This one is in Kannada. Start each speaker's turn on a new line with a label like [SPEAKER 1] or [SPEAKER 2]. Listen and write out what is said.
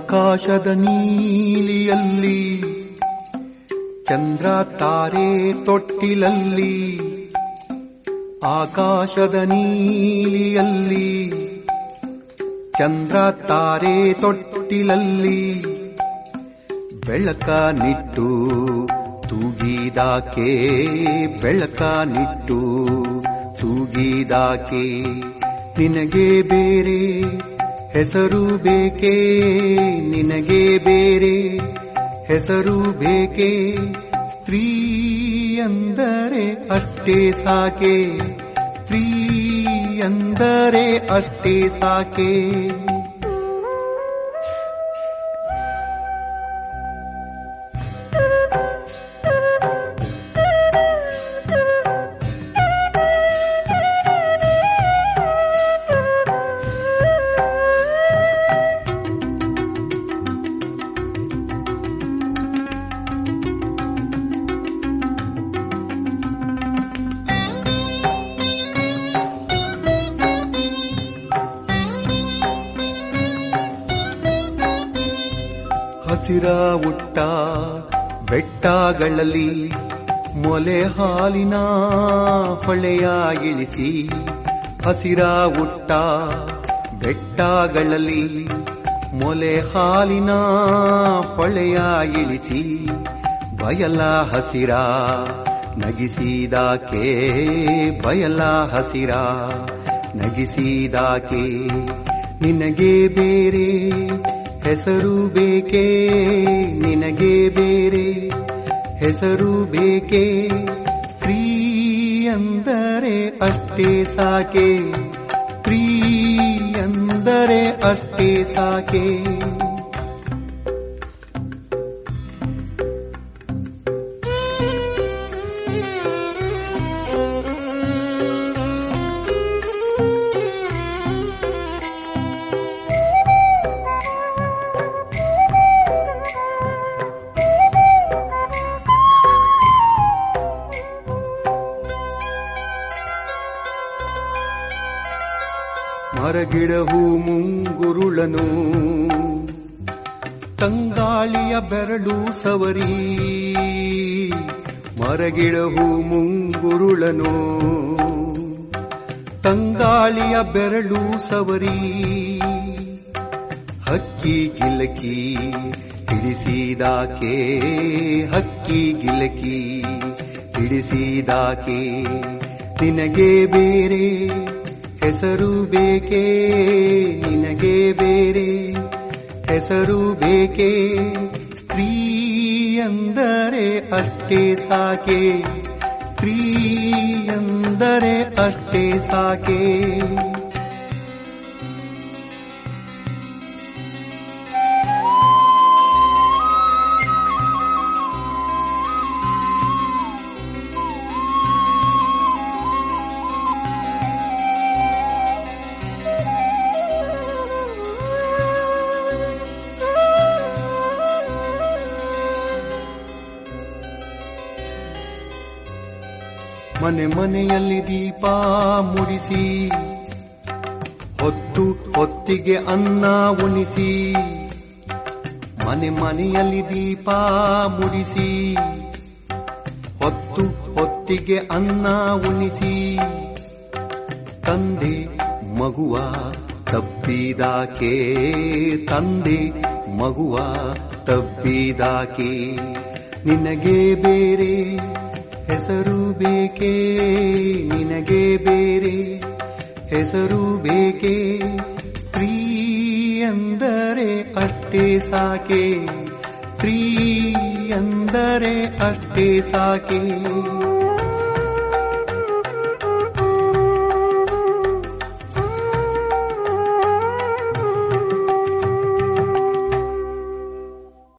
[SPEAKER 1] ಆಕಾಶದ ನೀಲಿಯಲ್ಲಿ ಚಂದ್ರ ತಾರೆ ತೊಟ್ಟಿಲಲ್ಲಿ, ಆಕಾಶದ ನೀಲಿಯಲ್ಲಿ ಚಂದ್ರ ತಾರೆ ತೊಟ್ಟಿಲಲ್ಲಿ, ಬೆಳಕ ನಿಟ್ಟು ತೂಗಿದಾಕೆ, ಬೆಳಕ ನಿಟ್ಟು ತೂಗಿದಾಕೆ, ನಿನಗೆ ಬೇರೆ ಹೆಸರು ಬೇಕೆ, ನಿನಗೆ ಬೇರೆ ಹೆಸರು ಬೇಕೆ, ಸ್ತ್ರೀ ಅಂದರೆ ಅಷ್ಟೇ ಸಾಕೆ, ಸ್ತ್ರೀ ಅಂದರೆ ಅಷ್ಟೇ ಸಾಕೆ. ಹಸಿರ ಉಟ್ಟ ಬೆಟ್ಟಗಳಲ್ಲಿ ಮೊಲೆ ಹಾಲಿನ ಹೊಳೆಯ ಇಳಿಸಿ, ಹಸಿರ ಉಟ್ಟ ಬೆಟ್ಟಗಳಲ್ಲಿ ಮೊಲೆ ಹಾಲಿನ ಹೊಳೆಯ ಇಳಿಸಿ, ಬಯಲ ಹಸಿರ ನಗಿಸಿದಾಕೆ, ಬಯಲ ಹಸಿರ ನಗಿಸಿದಾಕೆ, ನಿನಗೆ ಬೇರೆ ಹೆಸರು ಬೇಕೆ, ನಿನಗೆ ಬೇರೆ ಹೆಸರು ಬೇಕೆ, ಸ್ತ್ರೀ ಅಂದರೆ ಅಷ್ಟೇ ಸಾಕೆ, ಸ್ತ್ರೀ ಅಂದರೆ ಅಷ್ಟೇ ಸಾಕೆ. ಮರಗಿಡಹೂ ಮುಂಗುರುಳನು ತಂಗಾಳಿಯ ಬೆರಳು ಸವರಿ, ಮರಗಿಡಹೂ ಮುಂಗುರುಳನು ತಂಗಾಳಿಯ ಬೆರಳು ಸವರಿ, ಹಕ್ಕಿ ಗಿಲಕಿ ಹಿಡಿಸಿದಾಕೆ, ಹಕ್ಕಿ ಗಿಲಕಿ ಹಿಡಿಸಿದಾಕೆ, ನಿನಗೆ ಬೇರೆ ಹೆಸರು ಬೇಕೆ, ನಿನಗೆ ಬೇರೆ ಹೆಸರು ಬೇಕೆ, ಸ್ತ್ರೀ ಅಂದರೆ ಅಷ್ಟೇ ಸಾಕೆ, ಸ್ತ್ರೀ ಅಂದರೆ ಅಷ್ಟೇ ಸಾಕೆ. ಮನೆ ಮನೆಯಲ್ಲಿ ದೀಪ ಮುಡಿಸಿ, ಹೊತ್ತು ಹೊತ್ತಿಗೆ ಅನ್ನ ಉಣಿಸಿ, ಮನೆ ಮನೆಯಲ್ಲಿ ದೀಪ ಮುಡಿಸಿ, ಹೊತ್ತು ಹೊತ್ತಿಗೆ ಅನ್ನ ಉಣಿಸಿ, ತಂದೆ ಮಗುವ ತಬ್ಬಿದಾಕೆ, ತಂದೆ ಮಗುವ ತಬ್ಬಿದಾಕೆ, ನಿನಗೆ ಬೇರೆ ಹೆಸರು ಬೇಕೆ, ನಿನಗೆ ಬೇರೆ ಹೆಸರು ಬೇಕೆ, ಸ್ತ್ರೀ ಅಂದರೆ ಅಷ್ಟೇ ಸಾಕೆ, ಸ್ತ್ರೀ ಅಂದರೆ ಅಷ್ಟೇ ಸಾಕೆ.